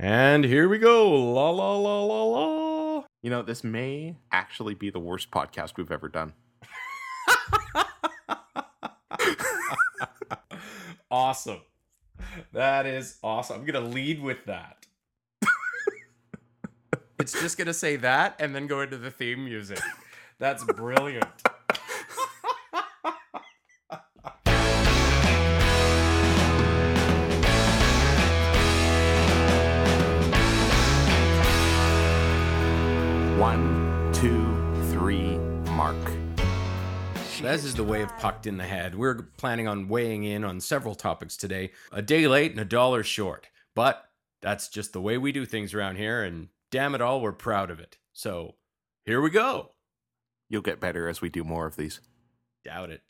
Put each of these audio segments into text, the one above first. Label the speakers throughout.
Speaker 1: And here we go. La la la la la.
Speaker 2: You know, this may actually be the worst podcast we've ever done.
Speaker 1: Awesome. That is awesome. I'm going to lead with that. It's just going to say that and then go into the theme music. That's brilliant.
Speaker 2: One, two, three, mark.
Speaker 1: This is the way of Pucked in the Head. We're planning on weighing in on several topics today. A day late and a dollar short. But that's just the way we do things around here, and damn it all, we're proud of it. So, here we go.
Speaker 2: You'll get better as we do more of these.
Speaker 1: Doubt it.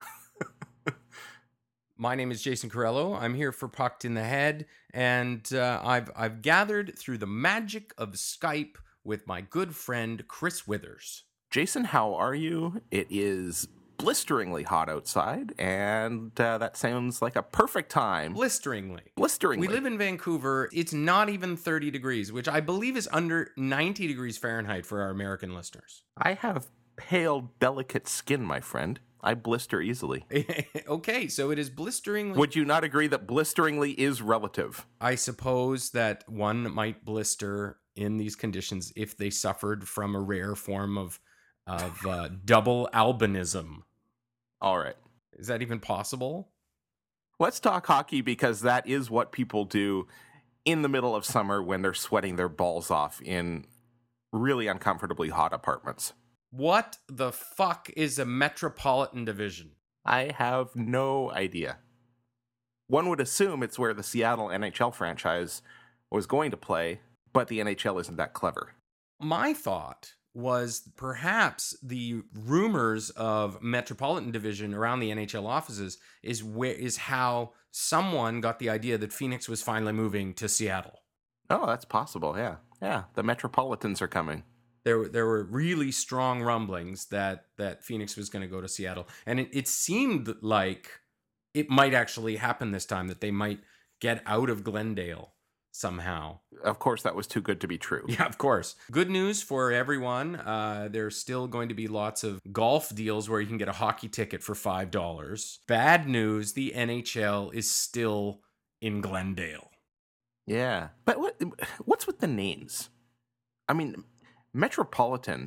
Speaker 1: My name is Jason Corello. I'm here for Pucked in the Head, and I've gathered through the magic of Skype with my good friend Chris Withers.
Speaker 2: Jason, how are you? It is blisteringly hot outside, and that sounds like a perfect time.
Speaker 1: Blisteringly.
Speaker 2: Blisteringly.
Speaker 1: We live in Vancouver. It's not even 30 degrees, which I believe is under 90 degrees Fahrenheit for our American listeners.
Speaker 2: I have pale, delicate skin, my friend. I blister easily.
Speaker 1: Okay, so it is blisteringly...
Speaker 2: Would you not agree that blisteringly is relative?
Speaker 1: I suppose that one might blister in these conditions if they suffered from a rare form of double albinism.
Speaker 2: All right.
Speaker 1: Is that even possible?
Speaker 2: Let's talk hockey, because that is what people do in the middle of summer when they're sweating their balls off in really uncomfortably hot apartments.
Speaker 1: What the fuck is a metropolitan division?
Speaker 2: I have no idea. One would assume it's where the Seattle NHL franchise was going to play, but the NHL isn't that clever.
Speaker 1: My thought was perhaps the rumors of metropolitan division around the NHL offices is how someone got the idea that Phoenix was finally moving to Seattle.
Speaker 2: Oh, that's possible, yeah. Yeah, the Metropolitans are coming.
Speaker 1: There were really strong rumblings that Phoenix was going to go to Seattle. And it seemed like it might actually happen this time, that they might get out of Glendale somehow.
Speaker 2: Of course, that was too good to be true.
Speaker 1: Yeah, of course. Good news for everyone. There's still going to be lots of golf deals where you can get a hockey ticket for $5. Bad news, the NHL is still in Glendale.
Speaker 2: Yeah. But what's with the names? I mean, Metropolitan,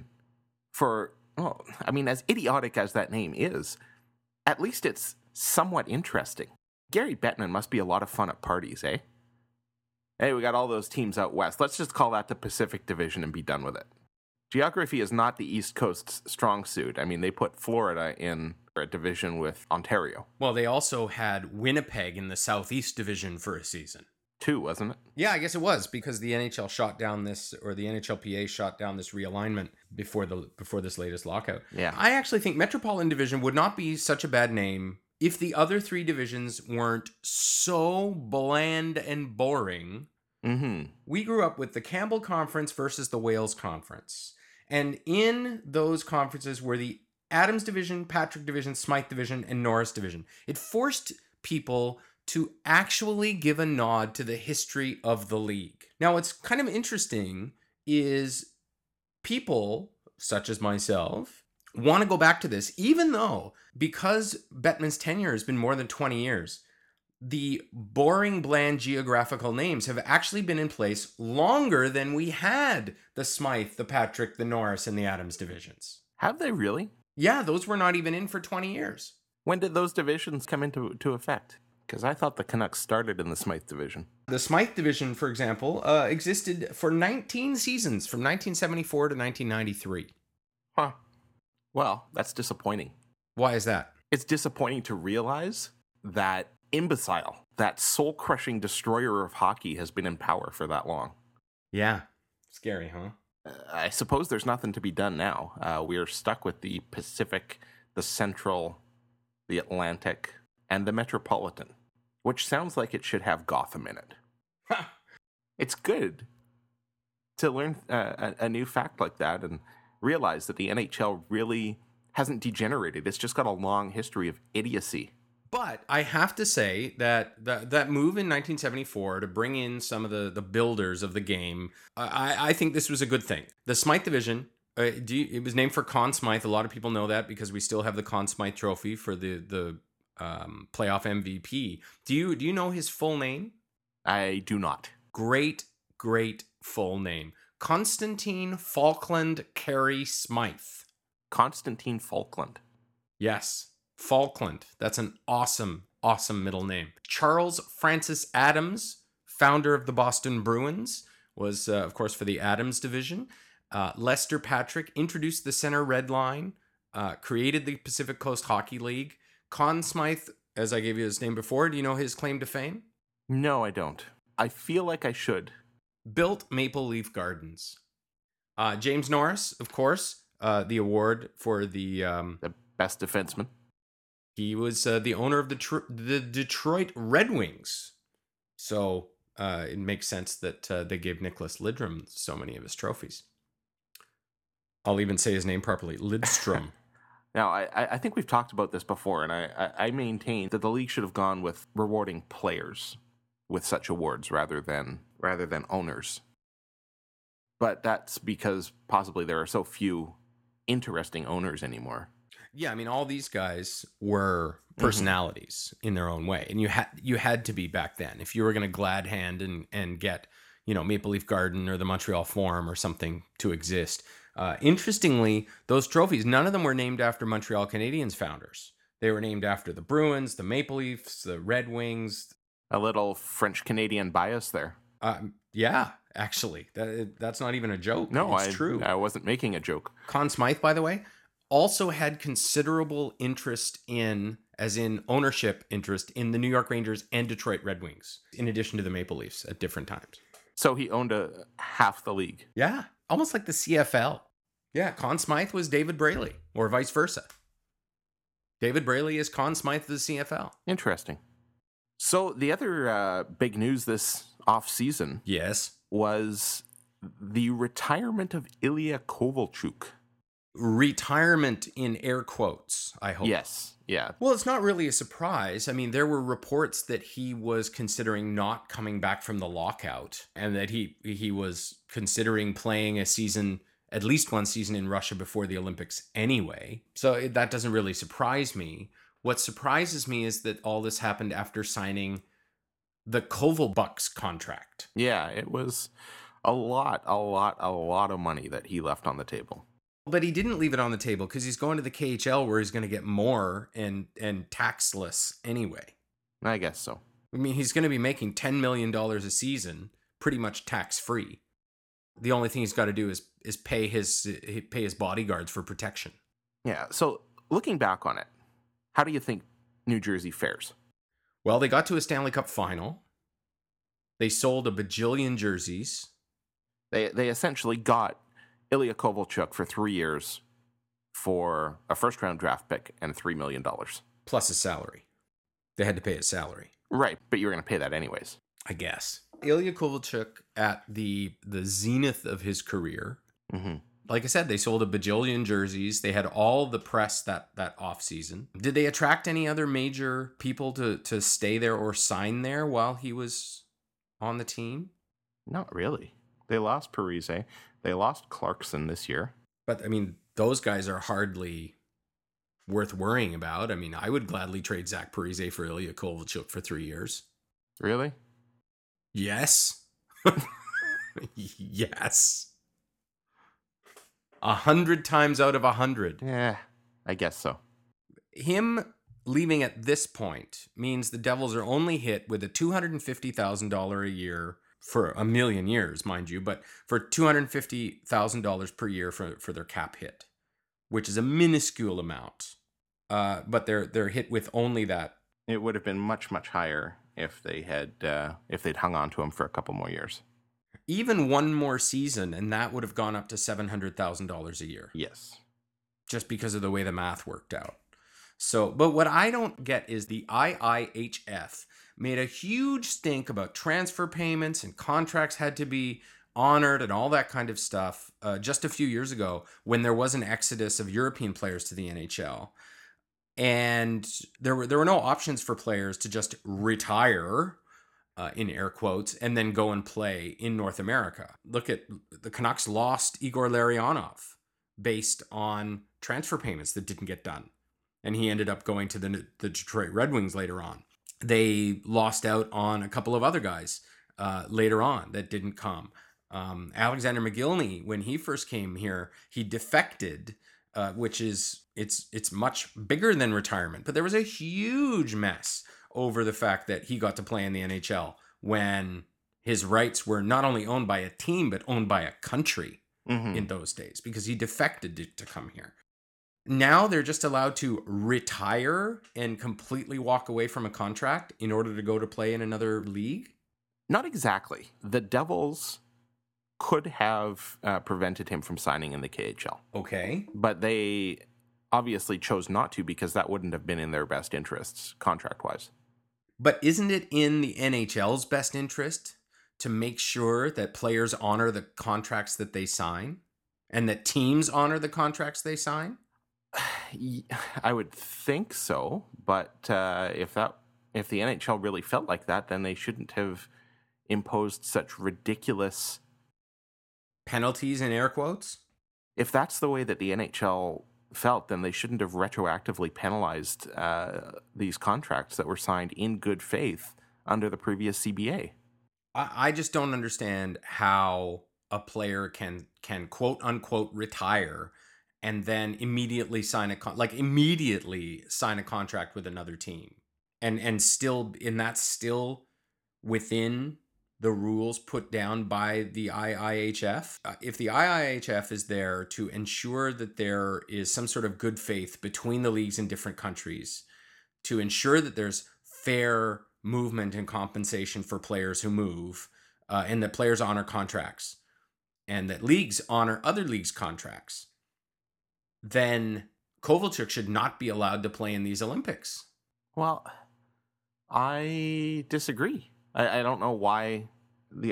Speaker 2: as idiotic as that name is, at least it's somewhat interesting. Gary Bettman must be a lot of fun at parties, eh? Hey, we got all those teams out west. Let's just call that the Pacific Division and be done with it. Geography is not the East Coast's strong suit. I mean, they put Florida in a division with Ontario.
Speaker 1: Well, they also had Winnipeg in the Southeast Division for a season.
Speaker 2: 2, wasn't it?
Speaker 1: Yeah, I guess it was, because the NHL shot down this, or the NHLPA shot down this realignment before this latest lockout.
Speaker 2: Yeah.
Speaker 1: I actually think Metropolitan Division would not be such a bad name if the other 3 divisions weren't so bland and boring.
Speaker 2: Mm-hmm.
Speaker 1: We grew up with the Campbell Conference versus the Wales Conference. And in those conferences were the Adams Division, Patrick Division, Smythe Division, and Norris Division. It forced people to actually give a nod to the history of the league. Now, what's kind of interesting is people, such as myself, want to go back to this, even though, because Bettman's tenure has been more than 20 years, the boring, bland geographical names have actually been in place longer than we had the Smythe, the Patrick, the Norris, and the Adams divisions.
Speaker 2: Have they really?
Speaker 1: Yeah, those were not even in for 20 years.
Speaker 2: When did those divisions come into effect? Because I thought the Canucks started in the Smythe division.
Speaker 1: The Smythe division, for example, existed for 19 seasons, from 1974 to 1993.
Speaker 2: Huh. Well, that's disappointing.
Speaker 1: Why is that?
Speaker 2: It's disappointing to realize that imbecile, that soul-crushing destroyer of hockey has been in power for that long.
Speaker 1: Yeah. Scary, huh?
Speaker 2: I suppose there's nothing to be done now. We are stuck with the Pacific, the Central, the Atlantic, and the Metropolitan, which sounds like it should have Gotham in it. It's good to learn a new fact like that and realize that the NHL really hasn't degenerated. It's just got a long history of idiocy.
Speaker 1: But I have to say that move in 1974 to bring in some of the builders of the game, I think this was a good thing. The Smythe Division, it was named for Conn Smythe. A lot of people know that because we still have the Conn Smythe Trophy for the playoff MVP. Do you know his full name?
Speaker 2: I do not.
Speaker 1: Great full name. Constantine Falkland Carey Smythe.
Speaker 2: Constantine Falkland.
Speaker 1: Yes, Falkland. That's an awesome middle name. Charles Francis Adams, founder of the Boston Bruins, was, of course, for the Adams division. Lester Patrick introduced the center red line, created the Pacific Coast Hockey League. Conn Smythe, as I gave you his name before, do you know his claim to fame?
Speaker 2: No, I don't. I feel like I should.
Speaker 1: Built Maple Leaf Gardens. James Norris, of course, the award for the
Speaker 2: best defenseman.
Speaker 1: He was the owner of the Detroit Red Wings. So it makes sense that they gave Nicholas Lidstrom so many of his trophies. I'll even say his name properly, Lidstrom.
Speaker 2: Now, I think we've talked about this before, and I maintain that the league should have gone with rewarding players with such awards rather than owners. But that's because possibly there are so few interesting owners anymore.
Speaker 1: Yeah, I mean, all these guys were personalities in their own way, and you had to be back then if you were going to glad hand and get Maple Leaf Garden or the Montreal Forum or something to exist. Interestingly, those trophies, none of them were named after Montreal Canadiens founders. They were named after the Bruins, the Maple Leafs, the Red Wings.
Speaker 2: A little French-Canadian bias there.
Speaker 1: Yeah, actually. That's not even a joke.
Speaker 2: No,
Speaker 1: it's true.
Speaker 2: I wasn't making a joke.
Speaker 1: Conn Smythe, by the way, also had considerable interest as in ownership interest in the New York Rangers and Detroit Red Wings, in addition to the Maple Leafs at different times.
Speaker 2: So he owned half the league.
Speaker 1: Yeah, almost like the CFL. Yeah, Conn Smythe was David Braley, or vice versa. David Braley is Conn Smythe of the CFL.
Speaker 2: Interesting. So the other big news this off-season was the retirement of Ilya Kovalchuk.
Speaker 1: Retirement in air quotes, I hope.
Speaker 2: Yes, yeah.
Speaker 1: Well, it's not really a surprise. I mean, there were reports that he was considering not coming back from the lockout and that he was considering playing a season, at least one season in Russia before the Olympics anyway. So that doesn't really surprise me. What surprises me is that all this happened after signing the Kovalbucks contract.
Speaker 2: Yeah, it was a lot of money that he left on the table.
Speaker 1: But he didn't leave it on the table because he's going to the KHL where he's going to get more and taxless anyway.
Speaker 2: I guess so.
Speaker 1: I mean, he's going to be making $10 million a season, pretty much tax-free. The only thing he's got to do is pay his bodyguards for protection.
Speaker 2: Yeah, so looking back on it, how do you think New Jersey fares?
Speaker 1: Well, they got to a Stanley Cup final. They sold a bajillion jerseys.
Speaker 2: They essentially got Ilya Kovalchuk for 3 years for a first-round draft pick and $3 million.
Speaker 1: Plus his salary. They had to pay his salary.
Speaker 2: Right, but you were going to pay that anyways.
Speaker 1: I guess. Ilya Kovalchuk at the zenith of his career.
Speaker 2: Mm-hmm.
Speaker 1: Like I said, they sold a bajillion jerseys. They had all the press that offseason. Did they attract any other major people to stay there or sign there while he was on the team?
Speaker 2: Not really. They lost Parise. They lost Clarkson this year.
Speaker 1: But, I mean, those guys are hardly worth worrying about. I mean, I would gladly trade Zach Parise for Ilya Kovalchuk for 3 years.
Speaker 2: Really?
Speaker 1: Yes. Yes. 100 times out of 100.
Speaker 2: Yeah, I guess so.
Speaker 1: Him leaving at this point means the Devils are only hit with a $250,000 a year for a million years, mind you, but for $250,000 per year for their cap hit, which is a minuscule amount. But they're hit with only that.
Speaker 2: It would have been much, much higher if they'd hung on to him for a couple more years.
Speaker 1: Even one more season, and that would have gone up to $700,000 a year.
Speaker 2: Yes.
Speaker 1: Just because of the way the math worked out. So, but what I don't get is the IIHF made a huge stink about transfer payments and contracts had to be honored and all that kind of stuff just a few years ago when there was an exodus of European players to the NHL. And there were no options for players to just retire, in air quotes, and then go and play in North America. Look at the Canucks lost Igor Larionov based on transfer payments that didn't get done. And he ended up going to the Detroit Red Wings later on. They lost out on a couple of other guys later on that didn't come. Alexander McGillney, when he first came here, he defected, which is it's much bigger than retirement. But there was a huge mess over the fact that he got to play in the NHL when his rights were not only owned by a team, but owned by a country in those days, because he defected to come here. Now they're just allowed to retire and completely walk away from a contract in order to go to play in another league?
Speaker 2: Not exactly. The Devils could have prevented him from signing in the KHL.
Speaker 1: Okay.
Speaker 2: But they obviously chose not to, because that wouldn't have been in their best interests contract-wise.
Speaker 1: But isn't it in the NHL's best interest to make sure that players honor the contracts that they sign and that teams honor the contracts they sign?
Speaker 2: I would think so, but if the NHL really felt like that, then they shouldn't have imposed such ridiculous
Speaker 1: penalties in air quotes.
Speaker 2: If that's the way that the NHL felt, then they shouldn't have retroactively penalized these contracts that were signed in good faith under the previous CBA.
Speaker 1: I just don't understand how a player can quote unquote retire and then immediately sign a contract with another team, and still within the rules put down by the IIHF. If the IIHF is there to ensure that there is some sort of good faith between the leagues in different countries, to ensure that there's fair movement and compensation for players who move, and that players honor contracts, and that leagues honor other leagues' contracts, then Kovalchuk should not be allowed to play in these Olympics.
Speaker 2: Well, I disagree. I don't know why the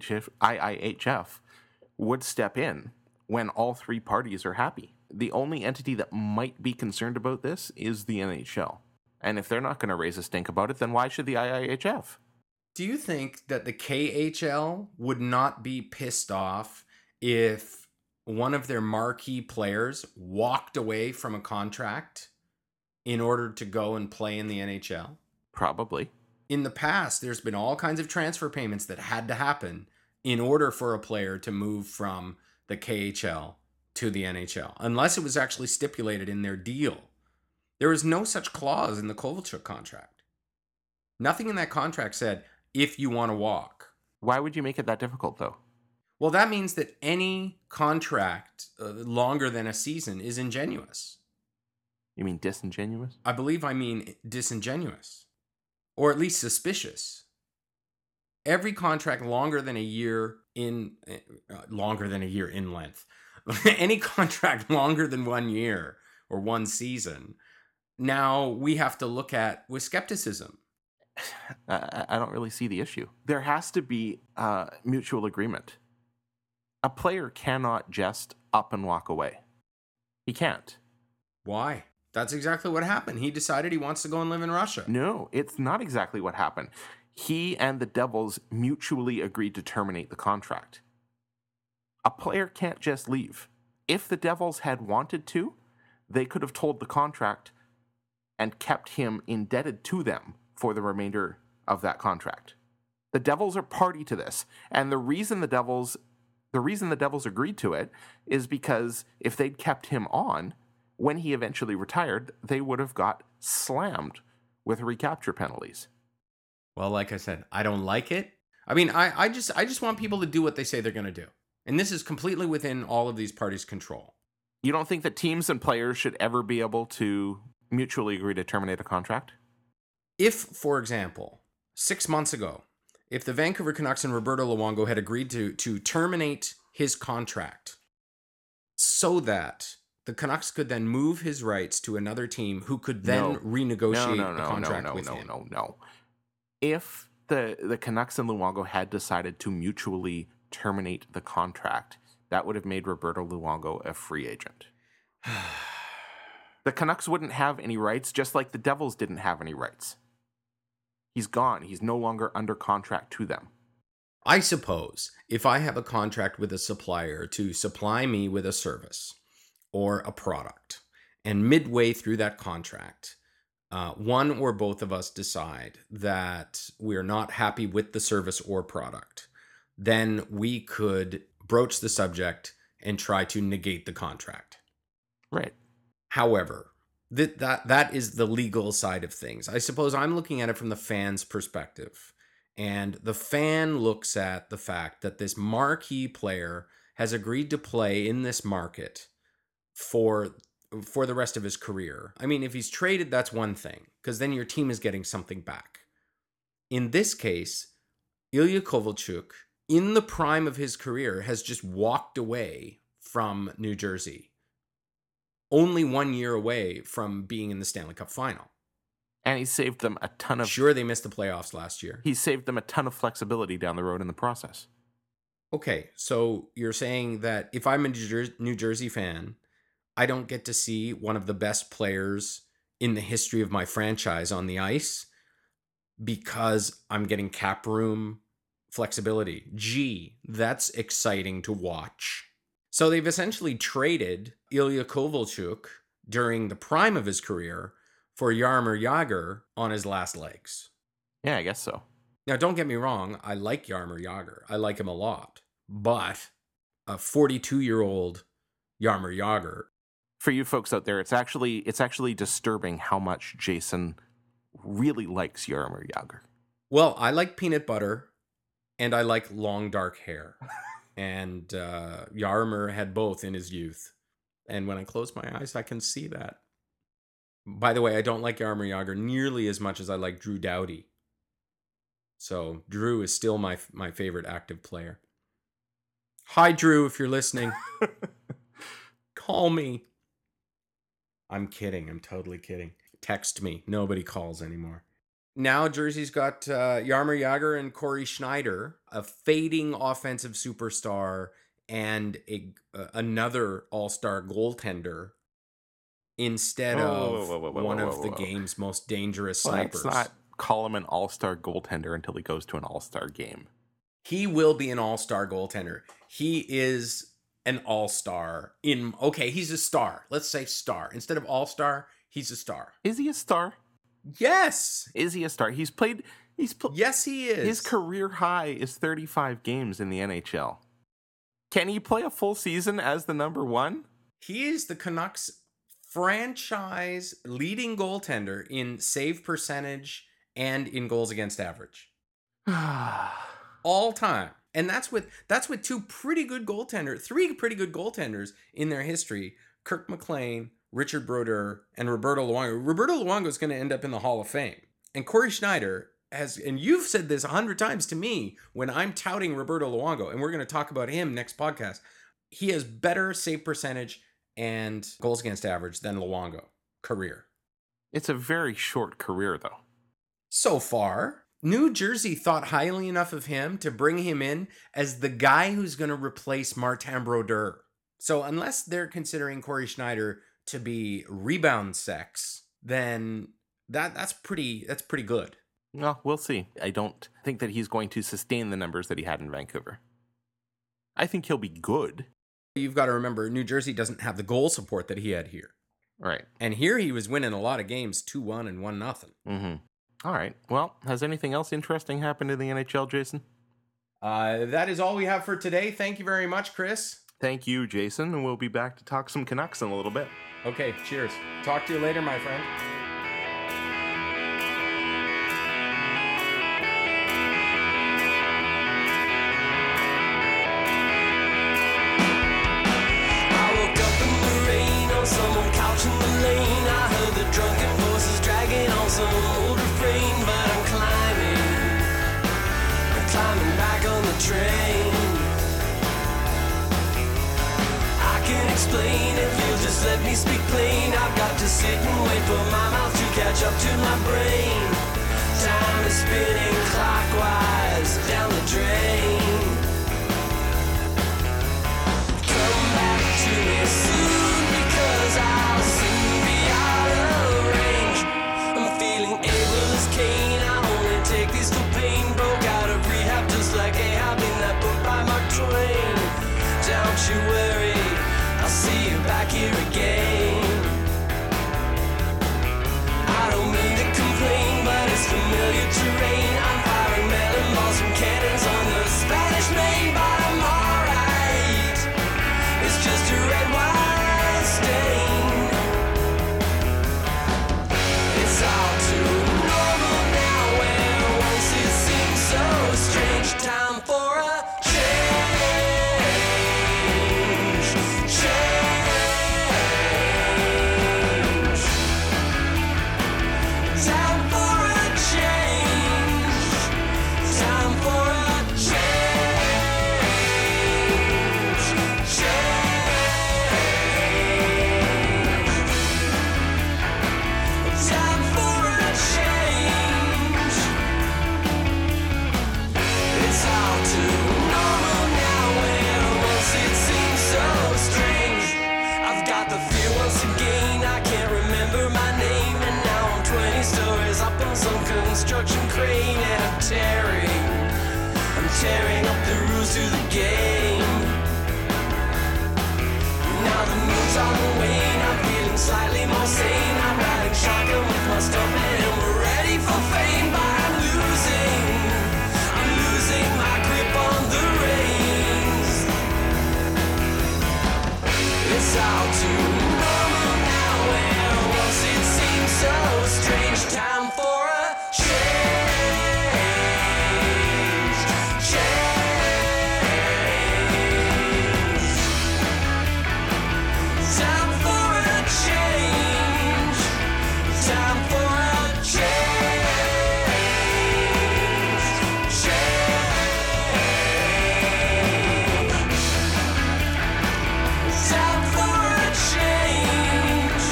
Speaker 2: IIHF would step in when all three parties are happy. The only entity that might be concerned about this is the NHL. And if they're not going to raise a stink about it, then why should the IIHF?
Speaker 1: Do you think that the KHL would not be pissed off if one of their marquee players walked away from a contract in order to go and play in the NHL?
Speaker 2: Probably.
Speaker 1: In the past, there's been all kinds of transfer payments that had to happen in order for a player to move from the KHL to the NHL, unless it was actually stipulated in their deal. There was no such clause in the Kovalchuk contract. Nothing in that contract said, if you want to walk.
Speaker 2: Why would you make it that difficult, though?
Speaker 1: Well, that means that any contract longer than a season is ingenuous.
Speaker 2: You mean disingenuous?
Speaker 1: I believe I mean disingenuous, or at least suspicious. Every contract longer than a year in length, any contract longer than 1 year or one season, now we have to look at with skepticism.
Speaker 2: I don't really see the issue. There has to be mutual agreement. A player cannot just up and walk away. He can't.
Speaker 1: Why? That's exactly what happened. He decided he wants to go and live in Russia.
Speaker 2: No, it's not exactly what happened. He and the Devils mutually agreed to terminate the contract. A player can't just leave. If the Devils had wanted to, they could have told the contract and kept him indebted to them for the remainder of that contract. The Devils are party to this, and the reason the Devils agreed to it is because if they'd kept him on, when he eventually retired, they would have got slammed with recapture penalties.
Speaker 1: Well, like I said, I don't like it. I mean, I just want people to do what they say they're going to do. And this is completely within all of these parties' control.
Speaker 2: You don't think that teams and players should ever be able to mutually agree to terminate a contract?
Speaker 1: If, for example, 6 months ago, if the Vancouver Canucks and Roberto Luongo had agreed to terminate his contract so that the Canucks could then move his rights to another team who could then renegotiate the contract with him.
Speaker 2: No. If the Canucks and Luongo had decided to mutually terminate the contract, that would have made Roberto Luongo a free agent. The Canucks wouldn't have any rights, just like the Devils didn't have any rights. He's gone. He's no longer under contract to them.
Speaker 1: I suppose if I have a contract with a supplier to supply me with a service or a product, and midway through that contract, one or both of us decide that we're not happy with the service or product, then we could broach the subject and try to negate the contract.
Speaker 2: Right.
Speaker 1: However, that is the legal side of things. I suppose I'm looking at it from the fan's perspective. And the fan looks at the fact that this marquee player has agreed to play in this market for the rest of his career. I mean, if he's traded, that's one thing, because then your team is getting something back. In this case, Ilya Kovalchuk, in the prime of his career, has just walked away from New Jersey. Only 1 year away from being in the Stanley Cup final.
Speaker 2: And he saved them a ton of...
Speaker 1: Sure, they missed the playoffs last year.
Speaker 2: He saved them a ton of flexibility down the road in the process.
Speaker 1: Okay, so you're saying that if I'm a New Jersey fan, I don't get to see one of the best players in the history of my franchise on the ice because I'm getting cap room flexibility. Gee, that's exciting to watch. So they've essentially traded Ilya Kovalchuk during the prime of his career for Jaromir Jagr on his last legs.
Speaker 2: Yeah, I guess so.
Speaker 1: Now, don't get me wrong. I like Jaromir Jagr. I like him a lot. But a 42-year-old Jaromir Jagr.
Speaker 2: For you folks out there, it's actually disturbing how much Jason really likes Jaromir Jagr.
Speaker 1: Well, I like peanut butter, and I like long, dark hair. And Jaromir had both in his youth. And when I close my eyes, I can see that. By the way, I don't like Jaromir Jagr nearly as much as I like Drew Doughty. So Drew is still my favorite active player. Hi, Drew, if you're listening. Call me. I'm kidding. I'm totally kidding. Text me. Nobody calls anymore. Now Jersey's got Jaromir Jagr and Corey Schneider, a fading offensive superstar and another all-star goaltender instead of one of the game's most dangerous snipers.
Speaker 2: Let's not call him an all-star goaltender until he goes to an all-star game.
Speaker 1: He will be an all-star goaltender. He is an all-star he's a star. Let's say star. Instead of all-star, he's a star.
Speaker 2: Is he a star?
Speaker 1: Yes.
Speaker 2: Is he a star?
Speaker 1: Yes, he is.
Speaker 2: His career high is 35 games in the NHL. Can he play a full season as the number one?
Speaker 1: He is the Canucks franchise leading goaltender in save percentage and in goals against average. All time. And that's with three pretty good goaltenders in their history. Kirk McLean, Richard Brodeur, and Roberto Luongo. Roberto Luongo is going to end up in the Hall of Fame. And Corey Schneider and you've said this 100 times to me when I'm touting Roberto Luongo, and we're going to talk about him next podcast. He has better save percentage and goals against average than Luongo career.
Speaker 2: It's a very short career, though.
Speaker 1: So far, New Jersey thought highly enough of him to bring him in as the guy who's going to replace Martin Brodeur. So unless they're considering Corey Schneider to be rebound sex, then that's pretty good.
Speaker 2: Well, we'll see. I don't think that he's going to sustain the numbers that he had in Vancouver. I think he'll be good.
Speaker 1: You've got to remember, New Jersey doesn't have the goal support that he had here.
Speaker 2: Right.
Speaker 1: And here he was winning a lot of games 2-1 and 1-0.
Speaker 2: Mm-hmm. All right. Well, has anything else interesting happened in the NHL, Jason?
Speaker 1: That is all we have for today. Thank you very much, Chris.
Speaker 2: Thank you, Jason. And we'll be back to talk some Canucks in a little bit.
Speaker 1: Okay, cheers. Talk to you later, my friend.
Speaker 3: Some old couch in the lane, I heard the drunken voices dragging on some old refrain, but I'm climbing back on the train. I can't explain if you'll just let me speak plain. I've got to sit and wait for my mouth to catch up to my brain. Time is spinning clockwise down the drain. Come back to me soon, I'll soon be out. twain. Don't you worry, I'll see you back here again. I don't mean to complain, but it's familiar terrain. I'm firing melon balls from cannons on the Spanish Main, but I'm alright. It's just a red wine stain. It's all too normal now, where once it seemed so strange. Time for a change. Change. Time for a change. Time for a change. Change. Time for a change. It's all too normal now, where once it seemed so strange. I've got the fear once again, I can't remember my name, and now I'm 20 stories up on some construction crane, and I'm tearing up the rules to the game. Now the moon's on the wane, I'm feeling slightly more sane. I'm riding shotgun with my stuntman, and we're ready for fame, but I'm losing my grip on the reins. It's all too normal now, where once it seemed so strange. Time for a change. Change. Time for a change. Time for a change. Change. Time for a change.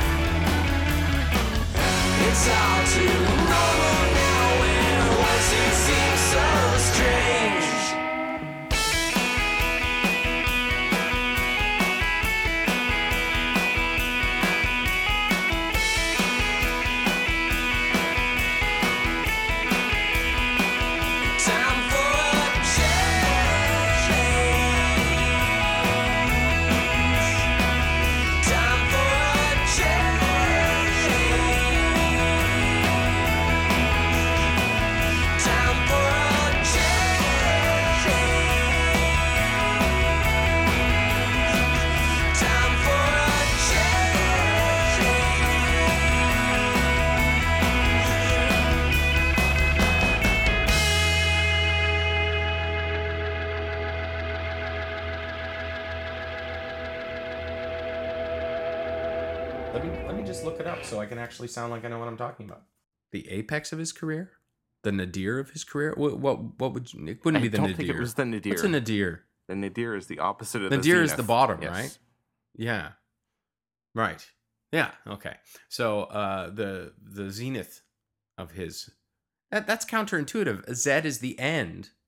Speaker 3: It's all too normal now, where once it seemed so strange. Time for a change. Time for a change. Time for a change. Time for a
Speaker 1: Let me just look it up so I can actually sound like I know what I'm talking about. The apex of his career? The nadir of his career? What would you, it wouldn't be the
Speaker 2: I
Speaker 1: nadir.
Speaker 2: don't think it was the nadir.
Speaker 1: What's a nadir?
Speaker 2: The nadir is the opposite of
Speaker 1: Nadir
Speaker 2: the
Speaker 1: is
Speaker 2: zenith.
Speaker 1: the bottom,
Speaker 2: Yes.
Speaker 1: right? Yeah. Right. Yeah. Okay. So the zenith of his that's counterintuitive. Z is the end